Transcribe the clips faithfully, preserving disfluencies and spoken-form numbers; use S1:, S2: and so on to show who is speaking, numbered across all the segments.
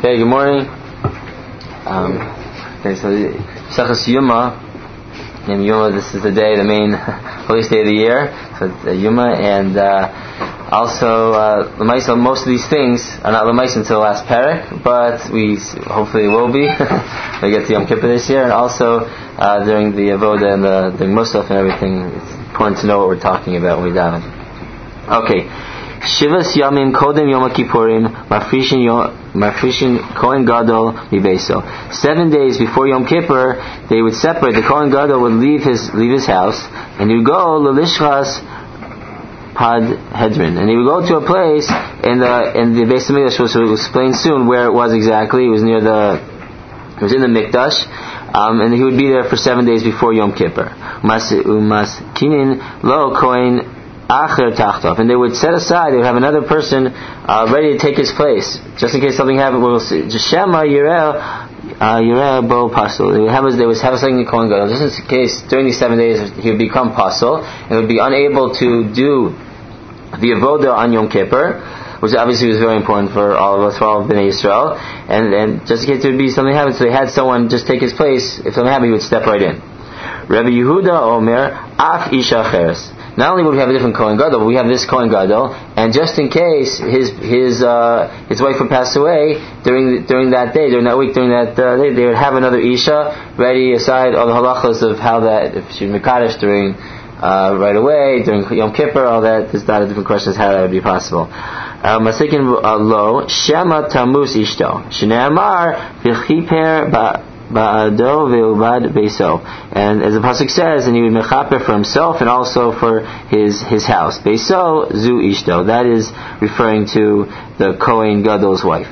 S1: Okay, good morning. Um, okay, so Sechus Yuma, and Yuma, this is the day, the main holiest day of the year. So it's uh, Yuma, and uh, also uh, L'maisa, most of these things are not L'maisa until the last parak, but we hopefully will be. We get to Yom Kippur this year, and also uh, during the Avoda and the, the Musaf and everything, it's important to know what we're talking about when we daven. Okay. Shivas Yamim Kodem Yom Kippurim Mafrishin Mafrishin Kohen Gadol Mibeso. Seven days before Yom Kippur, they would separate. The Kohen Gadol would leave his leave his house, and he would go Lelishchas Pad Hedrin, and he would go to a place in the in the Beis Hamikdash, which we'll explain soon where it was exactly. It was near the it was in the Mikdash, um, and he would be there for seven days before Yom Kippur. Umas Umas Kinin Lo Kohen and they would set aside, they would have another person uh, ready to take his place, just in case something happened. We'll see. Shema Yireh Yireh Bo Pasul. They would have they would have something in Kohen Gadol, just in case during these seven days he would become Pasul and would be unable to do the Avodah on Yom Kippur, which obviously was very important for all of us, for all of Bnei Yisrael. And and just in case there would be something happen, so they had someone just take his place. If something happened, he would step right in. Rabbi Yehuda Omer Af Isha Cheres. Not only would we have a different Kohen Gadol, but we have this Kohen Gadol, and just in case his his uh, his wife would pass away during the, during that day, during that week, during that uh, day, they would have another Isha ready aside all the halachas of how that if she Mekadesh during uh, right away during Yom Kippur, all that. There's not a different question as how that would be possible. Masikin lo Shema Tammuz Ishto Shneamar V'chiper Ba. Ba'ado ve'ubad beiso, and as the pasuk says, and he would mechaper for himself and also for his his house. Beiso zu ishto. That is referring to the Kohen Gadol's wife.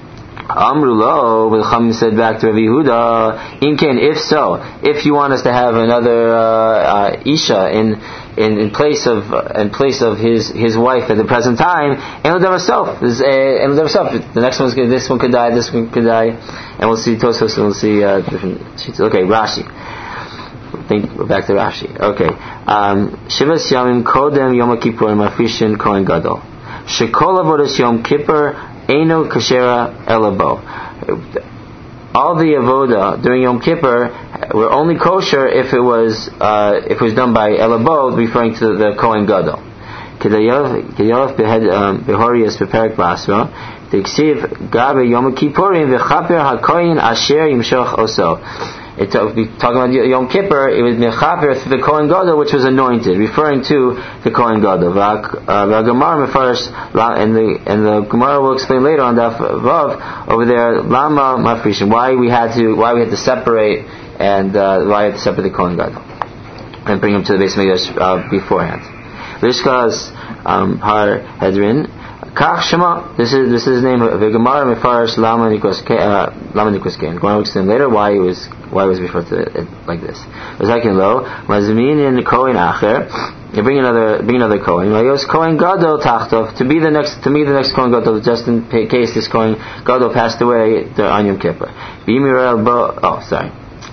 S1: Amrulo, the Chachamim said back to Rabbi Yehuda, Imken, if so, if you want us to have another uh, uh, Isha in, in in place of uh, in place of his his wife at the present time, and herself, and herself, the next one's this one could die, this one could die, and we'll see Tosfos, and we'll see uh, different sheets. Okay, Rashi. Think we're back to Rashi. Okay, Shivas Yamim Kodem Yom Kippur Mafrishin Kohen Gadol. Shekol Avodas Yom Kippur. Eino Kashera Elabo. All the avoda during Yom Kippur were only kosher if it was uh, if it was done by Elabo, referring to the Kohen Gadol. Kedayov behorius beperik basra. The ksiv gabe Yom Kippurim v'chaper hakoyin asher yimshoch oso. It uh, talking about Yom Kippur, it was mechaper through the Kohen Gadol, which was anointed, referring to the Kohen Gadol. The Gemara mefarish, and the and the Gemara will explain later on that Vav over there. Lama mafrishin, why we had to why we had to separate and uh, why we had to separate the Kohen Gadol and bring him to the Beis Hamikdash uh, beforehand. Rishkas um, Har Hedrin. Kach Shema. This is this is his name. The Gemara mefarish Lama Nikos Lama Nikos Kein. Going to explain later why he was. Why was referred to it like this? Lo Mazmin in Kohen Acher. You bring another, bring another Kohen. Mayos Kohen Gadol Tachtov to be the next, to me the next Kohen Gadol, just in case this Kohen Gadol passed away on Yom Kippur. B'Mirel Bo. Oh, sorry.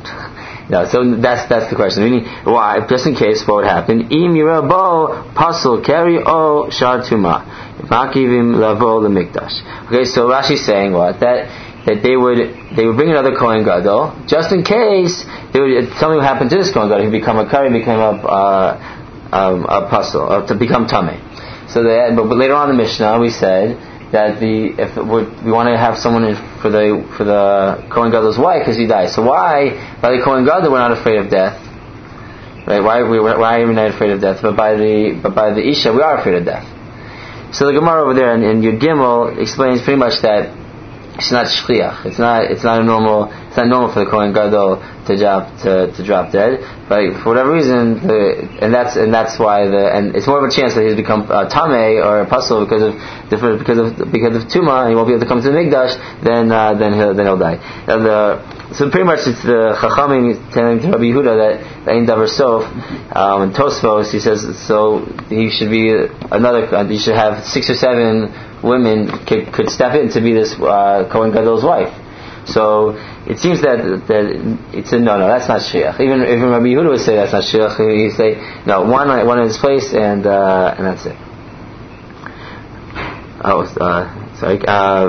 S1: No, so that's that's the question. Meaning, why? Just in case, what would happen? Imirel Bo Pasul Keri O Shar Tuma Makivim Lavo LeMikdash. Okay, so Rashi's saying what that. That they would they would bring another Kohen Gadol just in case they would, something would happen to this Kohen Gadol. He become a kari, became a uh, um, a pasul, or to become tamei. So that, but, but later on in the Mishnah we said that the if we want to have someone in for the for the Kohen Gadol's wife because he dies. So why by the Kohen Gadol we're not afraid of death, right? Why we why are we not afraid of death? But by the but by the Isha we are afraid of death. So the Gemara over there in, in Yud Gimel explains pretty much that. It's not shliach. It's not. It's not a normal. It's not normal for the Kohen Gadol to drop to, to drop dead. But for whatever reason, the, and that's and that's why the and it's more of a chance that he's become uh, tamei or a pasul because of different because of because of tuma and he won't be able to come to the mikdash. Then uh, then he'll then he'll die. And the, so pretty much it's the Chachamim telling to Rabbi Yehuda that Ein Davar Sof um, and Tosfos he says so he should be another. Uh, you should have six or seven. Women could, could step in to be this uh, Kohen Gadol's wife. So it seems that that it's a no, no, that's not shliach. Even even Rabbi Yehuda would say that's not shliach. He would say no, one one in his place, and uh, and that's it. Oh, uh, sorry. Uh,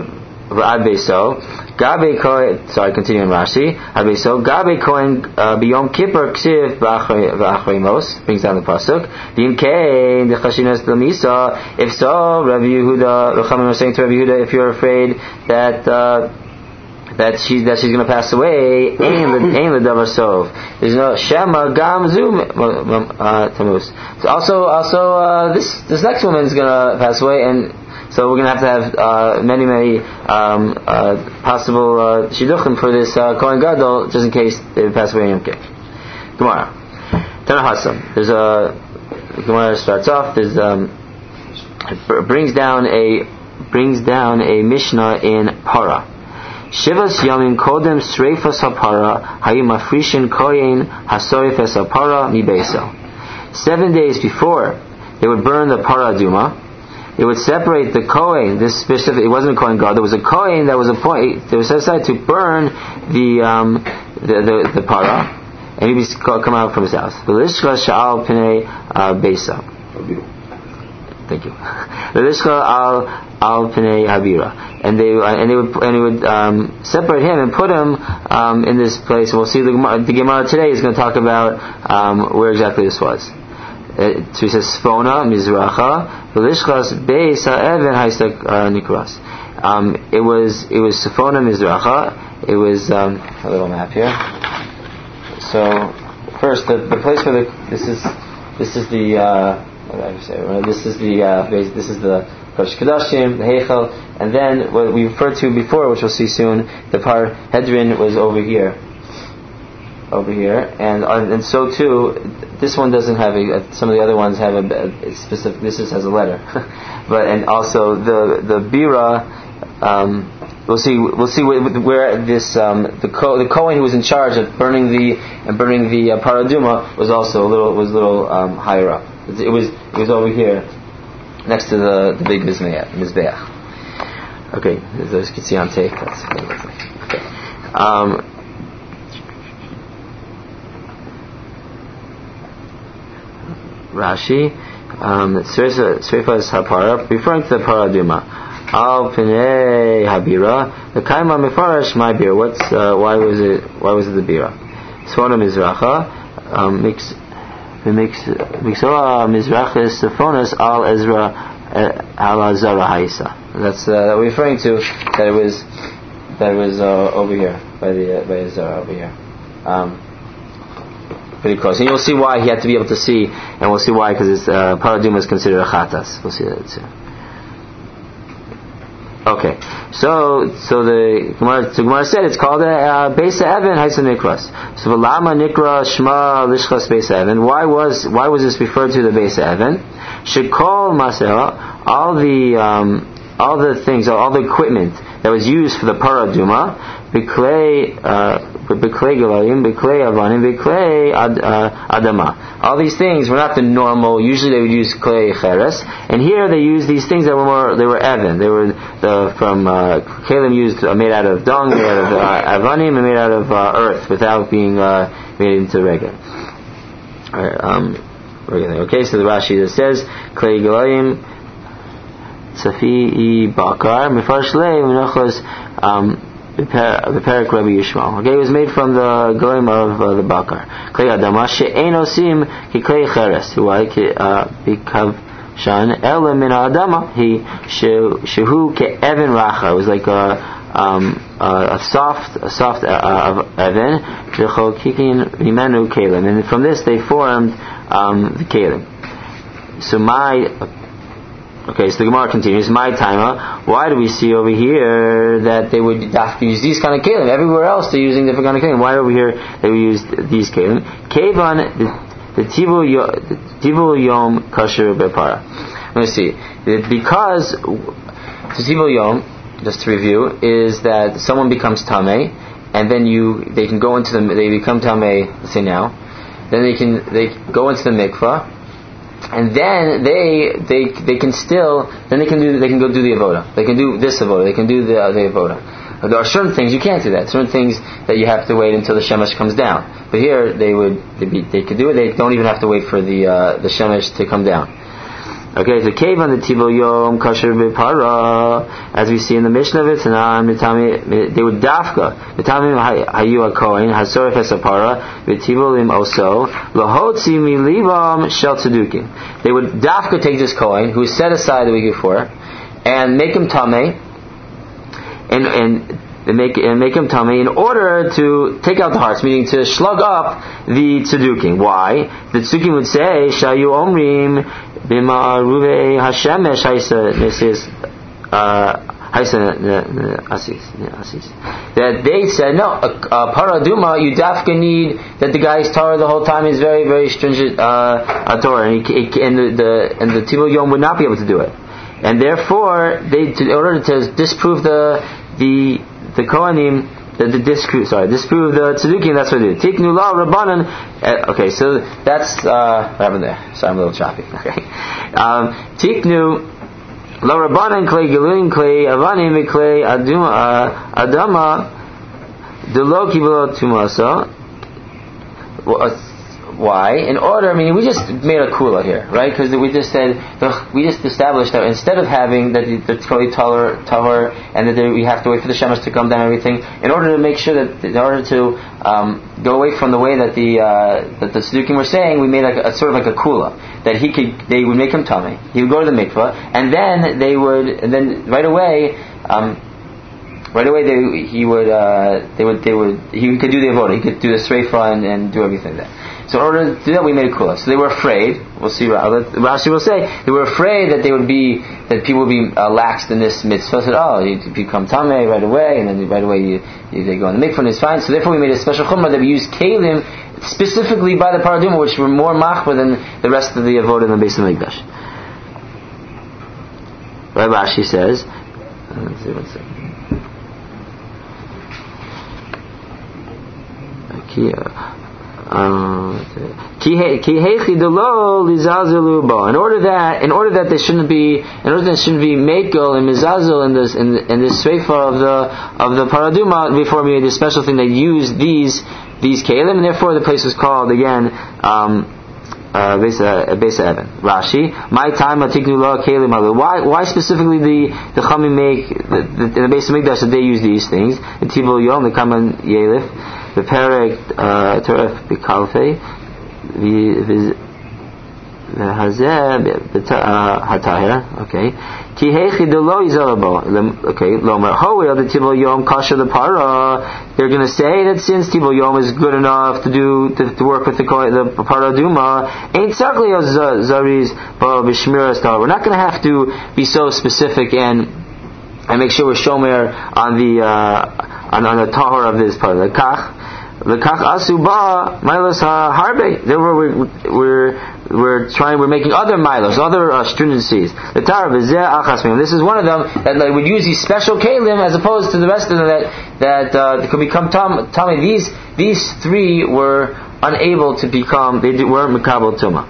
S1: Ad Beiso, Gabe Kohen, sorry, continuing Rashi, Ad Beiso, Gabe Kohen B'Yom Kippur Ksiv V'Achrei Mos, brings down the pasuk. V'Im Kein D'Chashinas L'Misa. If so, Rabbi Yehuda, Rachamim was saying to Rabbi Yehuda, if you're afraid that uh, that she that she's going to pass away, Ein L'Davar Sov. There's no Shema Gam Zum Tamus. Also, also uh, this this next woman is going to pass away, and so we're going to have to have uh, many, many um, uh, possible uh, shidduchim for this uh, Kohen Gadol, just in case they pass away in Yom Kippur. Gemara. Tana Hassam. There's a Gemara starts off. There's um, it brings down a brings down a Mishnah in Para. Shivas Yamim Kodem Sreifas Hapara Hayim Afrishin Kohen Hasorifes Hapara Mibeso. Seven days before they would burn the Para Duma. It would separate the Kohen, this specific, it wasn't a Kohen God, there was a Kohen that was appointed, that was set aside to burn the, um, the, the, the para, and he'd be come out from his house. V'lishcha sha'al p'nei beisa. Thank you. V'lishcha al, al p'nei habira. And they, and they would, and he would, um, separate him and put him, um, in this place, and we'll see the Gemara, the Gemara today is going to talk about, um, where exactly this was. Uh, so he says Sfona Mizracha V'lishchas Beis Ha'even Haistak Nikras. Um, it was it was Sfona Mizracha. It was um, a little map here. So first, the, the place where the this is this is the uh, what did I say? This is the uh, this is the Kodesh Kodashim, the Heichal, and then what we referred to before, which we'll see soon, the Par Hedrin was over here. Over here, and uh, and so too, this one doesn't have a. Uh, some of the other ones have a, a specific. This is, has a letter, but and also the the bira. Um, we'll see. We'll see where, where this um, the Ko, the Kohen who was in charge of burning the and burning the uh, paraduma was also a little was a little um, higher up. It was it was over here, next to the the big mizbeach. Okay, those you can see on tape. That's what it looks like. Okay. Um, Rashi, um, Srefa is Hapara, referring to the Paraduma. Al Pnei Habira, the Kaima Mefarash my beer. What's uh, why was it? Why was it the bira? Sfona Mizracha, um, mix, mix, Mixoa Mizrachis Sephonas Al Ezra Al Azara Haisa. That's uh, that we're referring to. That it was that it was uh, over here by the uh, by Ezra over here. Um, Pretty close, and you'll see why he had to be able to see, and we'll see why, because his uh, paraduma is considered a chatas. We'll see that too. Okay, so so the Gemara, so Gemara said it's called a Beis Even Haisa Nikras. So v'lama Nikra Shma Lishchas Beis Even. Why was why was this referred to the Beis Even? Shekol Masera, all the um, all the things, all the equipment that was used for the paraduma, Biklei. Uh, Biklei Galayim, Biklei Avanim, Biklei Adama. All these things were not the normal. Usually they would use Klei Cheres, and here they used these things that were more. They were Evan. They were the from uh, Kalim used uh, made out of dung, made out of uh, Avanim, and made out of uh, earth without being uh, made into Rega. Alright, um, okay, so the Rashi that says Klei Galayim, Safi Bakar, Mefarsh Lei Menachos. Um, The Perik Rabbi Yishmael. Okay, it was made from the goyim of uh, the Bakar. Klei Adama she'ein osim ki klei cheres. Why? Because shan ela min Adama he shehu ke'even racha. It was like a um, a, a soft a soft uh, of evan. V'chokikin v'imenu kelim. And from this they formed um, the kelim. So my. Okay, so the Gemara continues. My timer. Why do we see over here that they would have to use these kind of kelim? Everywhere else they're using different kind of kelim. Why over here they would use these kelim? Kevan the tivul yom kasher bepara. Let me see. Because the tivul yom, just to review, is that someone becomes tamei, and then you they can go into the they become tamei. Let's say now, then they can they go into the mikvah. And then they they they can still then they can do they can go do the avoda. They can do this avoda. They can do the uh, the avoda. But there are certain things you can't do that. Certain things that you have to wait until the shemesh comes down. But here they would they, be, they could do it. They don't even have to wait for the uh, the shemesh to come down. Okay, so cave on the tibul yom kasher b'para, as we see in the Mishnah of Tanan, they would dafka v'tamim hayu hakohen hasoref esapara v'tibulim also lahotzi milivam shel tzedukim. They would dafka take this kohen who was set aside the week before and make him tamei, and and. And make, and make him tummy in order to take out the hearts, meaning to slug up the tzedukim. Why? The tzedukim would say, Shayu Omrim Bima Ruve Hashemesh Haisa Nesis Haisa Asis. That they said, no, a, a paraduma, you dafka need that the guy's Torah the whole time is very, very stringent uh, Torah, and, he, and the, the and the Tibul Yom would not be able to do it. And therefore, they, to, in order to disprove the the the Kohanim, the, the disprove, sorry, disprove the Tzedukim, that's what they do. Tiknu la Rabbanan. Uh, okay, so that's uh, what happened there. Sorry, I'm a little choppy. Okay, um, Tiknu la Rabbanan klei Gelulim klei Avanim klei Aduma Adama Delo Kiblo Tumasa. Why? In order, I mean, we just made a kula here, right? Because we just said, we just established that instead of having that the Tkoli Tahor and that we have to wait for the Shemesh to come down and everything, in order to make sure that, in order to um, go away from the way that the uh, that the Tzedukim were saying, we made like a, a sort of like a kula that he could, they would make him tummy, he would go to the mikvah, and then they would, and then right away. Um, Right away, they, he would, uh, they would, they would, he could do the avodah, he could do the sreifa and, and do everything there. So in order to do that, we made a kula. So they were afraid. We'll see. Rashi will say they were afraid that they would be, that people would be uh, laxed in this mitzvah. Said, oh, you become tamei right away, and then right away you, you, they go in the mikvah and it's fine. So therefore, we made a special chumrah that we use kelim specifically by the paraduma, which were more machmir than the rest of the avodah in the Beis Hamikdash. Right, Rashi says. Let's see, one second. In order that, in order that they shouldn't be, in order that they shouldn't be mekel and mizazel in this, in, in this sreifa of the of the paraduma, before we made this special thing, they used these these kelim, and therefore the place was called again um, uh, Beis Even. Rashi, my time atiknu la kelim. Why why specifically the the Chamim make the, the, in the Beis Hamikdash that they use these things? The Tibul Yom, the Kaman Yelif. The Perek Teref Bikalfe, the Hazeh Hatahir. Okay. Ki Hechi Delo Izalabo. Okay. Lomer Hoel the Tibul Yom Kasha the Para. They're going to say that since Tibul Yom is good enough to do to, to work with the the Paraduma, ain't certainly a Zariz Ba Bishmiras Tar. We're not going to have to be so specific and and make sure we're shomer on the uh, on, on the tahor of this part. The kach. The kach asuba milos harbe. There we're we're we're trying. We're making other milos, other uh, stringencies. The tar v'zeh achas. This is one of them that like, would use these special kelim as opposed to the rest of them that that uh, could become tam. Tami. These these three were unable to become. They weren't mekabel tuma.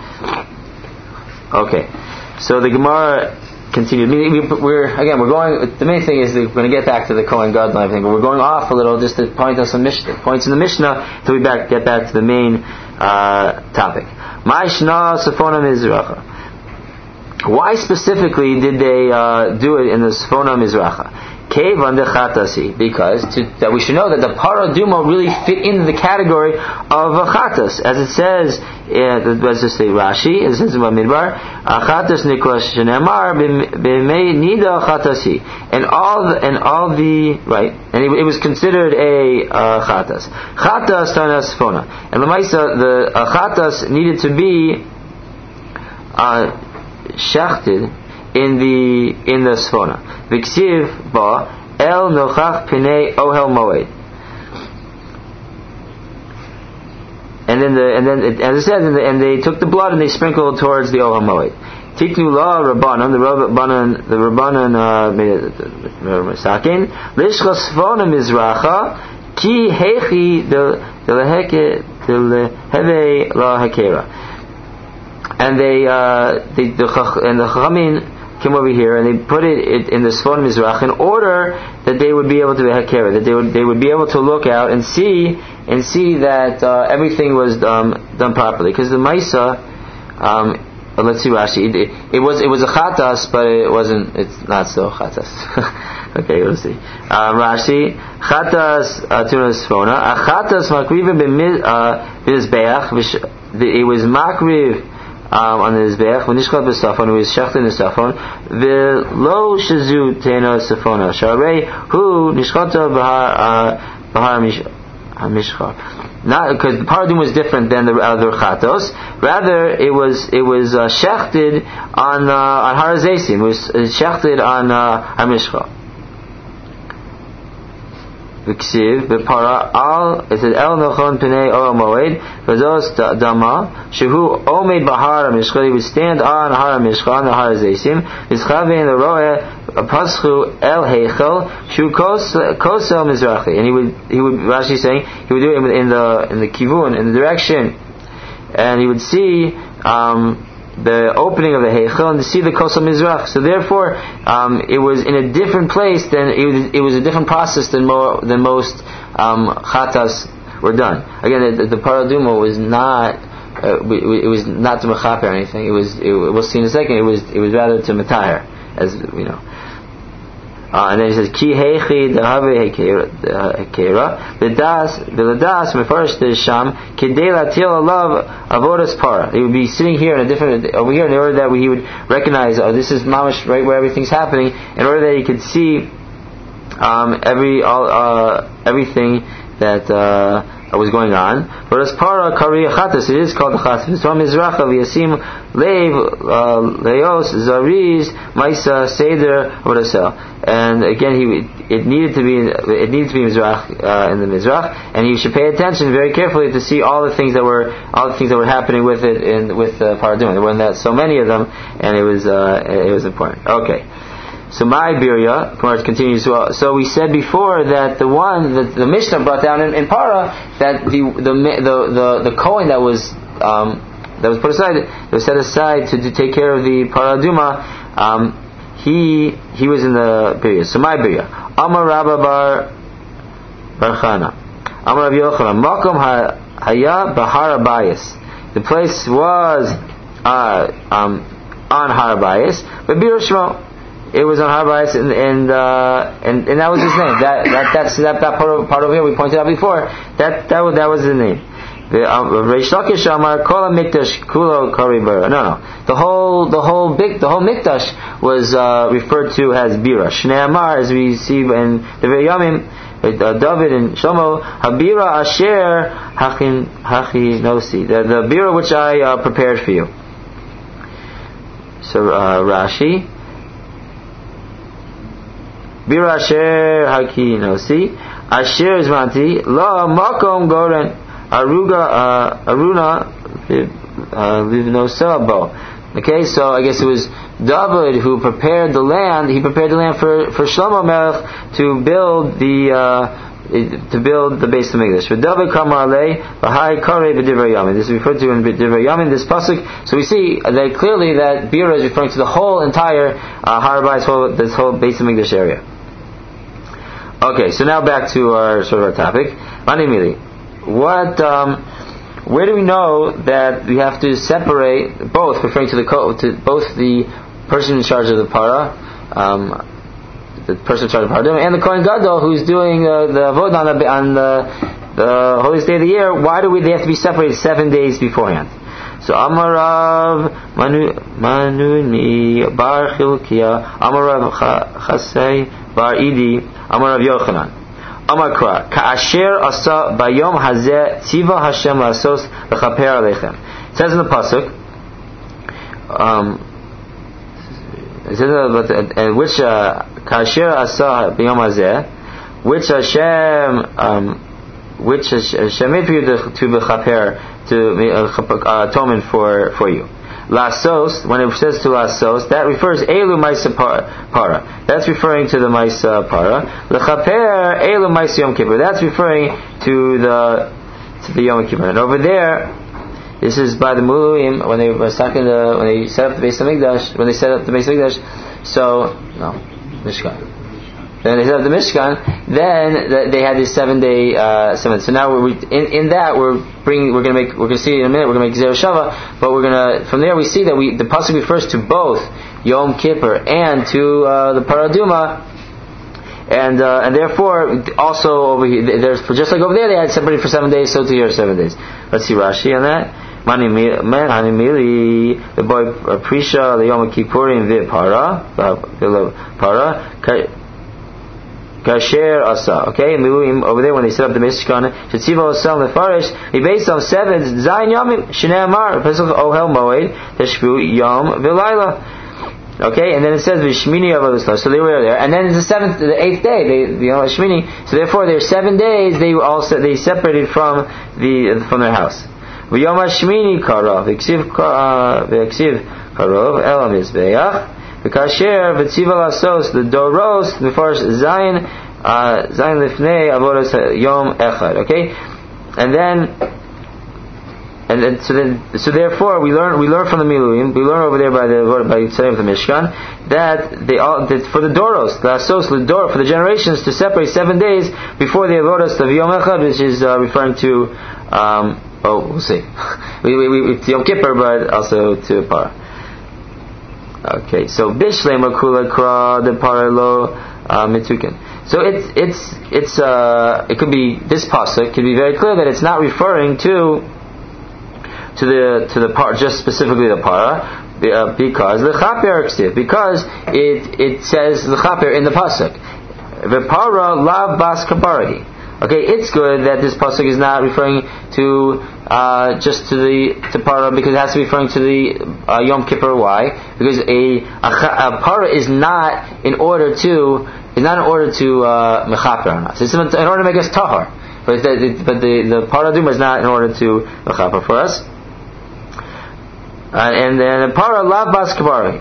S1: Okay, so the Gemara continued. We're again. We're going. The main thing is that we're going to get back to the Kohen Gadol and everything, but we're going off a little just to point out some Mishnah, points in the Mishnah till we back, get back to the main uh, topic. Ma'ishna Sefona Mizracha. Why specifically did they uh, do it in the Sefona Mizracha? Kevan de Chatasi, because to, that we should know that the paraduma really fit into the category of a chatas, as it says. Let's just say Rashi. It says in Bamidbar, "Chatas nikras shenemar b'mei nida chatasi," and all the, and all the right, and it, it was considered a uh, chatas. Chatas tanas fona, and the Lamaisa, the uh, chatas needed to be uh, shachted in the in the sfona. V'ksiv ba el nochach pinei ohel moed. And then the and then it, as it says, and, the, and they took the blood and they sprinkled towards the ohel moed. Tiknu la rabbanon, the rabbanon, the rabbanon sakin lishcha sfona mizracha ki hechi de leheke de leheve la hakera. And they uh, they the and the chamin came over here and they put it, it in the Sfon Mizrach in order that they would be able to be hakera, that they would they would be able to look out and see and see that uh, everything was um, done properly. Because the Maisa, um, But let's see Rashi. It, it, it was it was a chatas, but it wasn't. It's not so chatas. Okay, we'll see. Uh, Rashi chatas tunas fona. A chatas makriv b'mizbeach. It was makriv um, on the mizbeach. V'nishchat b'safon. It was shechted in the safon. V'lo shazu tena safona. Sharei hu nishchata b'har b'har mishchar. Not because the paradum was different than the other chatos. Rather, it was it was uh, shechted on uh, on Har Hazeisim. It was shechted on uh, Har Mishcha. V'ksiv b'para al it says el nochon pnei or moed v'zos dama shehu omed b'Har Mishcha. He would stand on Har Mishcha on the Har Hazeisim. V'schavein the roeh paschu el heichel shu kosel mizrachi, and he would he would Rashi saying he would do it in the in the kivun, in the direction, and he would see um, the opening of the heichel and to see the kosel mizrach. So therefore, um, it was in a different place than it was, it was a different process than more than most um, chatas were done. Again, the, the paraduma was not. Uh, it was not to mechaper or anything. It was. It, we'll see in a second. It was. It was rather to metahir, as we know. Uh, and then he says, Ki heichi dehave hekera, v'das, v'ladas, mefarish sham, kidei latil alav avodas para. He would be sitting here in a different, over here in order that he would recognize, oh, this is mamash, right where everything's happening, in order that he could see um, every, all, uh, everything that, uh, was going on. Whereas para kari chatas, it is called the chatas. It's from Mizracha v'yasim leiv leos zariz ma'isa seder v'rasel. And again, he it needed to be it needed to be Mizrach uh, in the Mizrach, and he should pay attention very carefully to see all the things that were all the things that were happening with it in with uh, paraduma. There weren't that so many of them, and it was uh, it was important. Okay. So my birya, Gemara continues. So, so we said before that the one that the Mishnah brought down in, in Para, that the the the the, the coin that was um, that was put aside, that was set aside to, to take care of the paraduma, um, he he was in the birya. So my birya, Amar Rabba bar Barchana, Amar Rabbi Yochanan, Makom haya bahar Abayis. The place was uh, um, on Har Abayis, but Bir Shmo. It was on Har Bayis, and and, uh, and and that was his name. That that that's that, that part of, part over here we pointed out before. That that was that was his name. The Reish Lakish Amar Kol Mikdash Kulo Karibara. No, no. The whole the whole big the whole Mikdash was uh, referred to as Bira. Shnei Amar, as we see in the Yamim, uh, David and Shlomo, Habira Asher Hachin Hachinosi. The the Bira which I uh, prepared for you. So uh, Rashi. Bira Asher Hakinosi Asher Zmanti La Makom Goren Aruga Aruna Livnosabo. Okay, so I guess it was David who prepared the land. He prepared the land for for Shlomo Melech to build the uh, to build the base of Mikdash. For David Kamarle Bahai Kare B'Divrei Yamin. This is referred to in B'Divrei Yamin. This pasuk. So we see that clearly that Bira is referring to the whole entire uh, Har Bayis, whole this whole base of Mikdash area. Okay, so now back to our sort of our topic. Manimili, what? Um, where do we know that we have to separate both, referring to the to both the person in charge of the para, um, the person in charge of the paradum, and the Kohen Gadol who's doing uh, the avodah on the on the, the holiest day of the year? Why do we they have to be separated seven days beforehand? So Amarav Manu Manuni Bar Chilkiya Amarav Chasei Bar Idi Amarav Yochanan Amar Kra Ka'asher Asa Bayom Hazeh Tiva Hashem Lasos L'Chaper Aleichem. It says in the pasuk, um, it says about uh, which Ka'asher Asa Bayom Hazeh, which Hashem um, which Hashem made for you to to L'Chaper, to uh, atonement for for you. Lasos, when it says to Lasos, that refers Elu Maisa Para. That's referring to the Maisa Para. L'Chaper Elu Maisa Yom Kippur. That's referring to the to the Yom Kippur. And over there, this is by the Muluim when they were talking the when they set up the Beis Hamikdash, when they set up the Beis Hamikdash. So no, Mishkan. then they set up the Mishkan, then they had this seven day uh, seven. So now we're in, in that we're bringing we're going to make we're going to see in a minute we're going to make Zera Shava, but we're going to from there we see that we the pasuk refers to both Yom Kippur and to uh, the Paraduma. And uh, and therefore, also over here, there's just like over there, they had separated for seven days. So to here, seven days. Let's see Rashi on that. Mani mili the boy Prisha the Yom Kippurim the para the para kasher asa. Okay, miluim over there when they set up the Mishkan. Shetziva osam lefarish. He based on seven zayin yomim shnei amar pesach ohel moed teshvu yom v'layla. Okay, and then it says Vishmini Avodah. So they were there, and then it's the seventh, the eighth day. They, you know, Shmini. So therefore, there's seven days. They also they separated from the from their house. V'yom Shmini Karov V'ksiv V'ksiv Karov El Mizbeach V'kasher V'tziva Lasos the Doros the first Zayin Zayin Lifnei Avodas Yom Echad. Okay, and then. And then, so then, so therefore, we learn we learn from the Miluim. We learn over there by the by setting of the Mishkan that they all that for the Doros, the Asos, the Dor for the generations to separate seven days before the Avodas of Yom Echad, which is uh, referring to um, oh we'll see, we we, we to Yom Kippur, but also to Par. Okay, so Bishlei Makula Kra the Paralo Mitukin. So it's it's it's uh it could be this pasuk could be very clear that it's not referring to. To the to the part just specifically the para uh, because the chaper because it it says the chaper in the pasuk the para lav bas kaparahi. Okay, it's good that this pasuk is not referring to uh, just to the to para because it has to be referring to the uh, Yom Kippur. Why? Because a, a, a para is not in order to is not in order to mechaper on us. It's in order to make us tahar. But the but the the paraduma is not in order to mechaper for us. Uh, and then para lav bas kabari.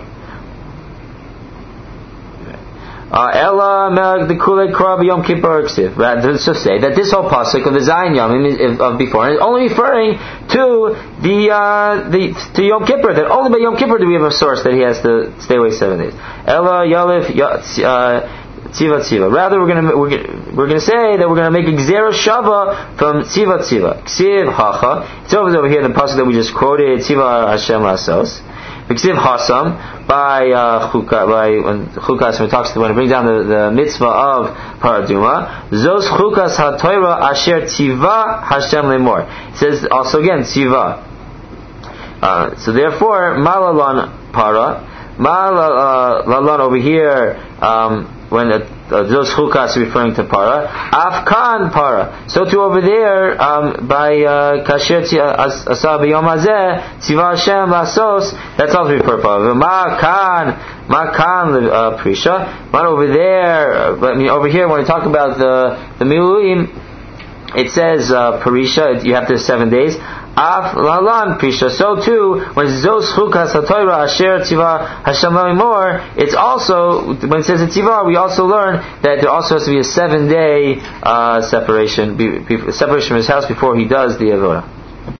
S1: Ella melech the kulei krab yom kippur ksiv. Let's just say that this whole pasuk of the Zayin Yom of before is only referring to the uh, the to Yom Kippur. That only by Yom Kippur do we have a source that he has to stay away seven days. Ella yalif tziva tziva. Rather, we're going to we're, we're going to say that we're going to make a gzera shava from tziva tziva. Ksiv hacha. It's over over here in the pasuk that we just quoted. Tziva Hashem lasos. Ksiv hasam by uh, chuka by when chukas when it talks to when it brings down the, the mitzvah of paraduma. Zos chukas hatoira asher tziva Hashem lemor. It says also again tziva. Uh, so therefore malalon para malalon over here. Um, When uh, those chukas are referring to para, afkan para. So too over there um, by kasher asa b'yom hazeh tziva Hashem lasos. That's also referred to para. Makan makan prisha. But over there, but I mean over here when we talk about the the miluim, it says uh, parisha. You have to have seven days. Af lalan prisha. So too, when zos chukas hatoira asher tziva Hashem lemor, it's also when it says in tziva, we also learn that there also has to be a seven day uh, separation, be, be, separation from his house before he does the avodah.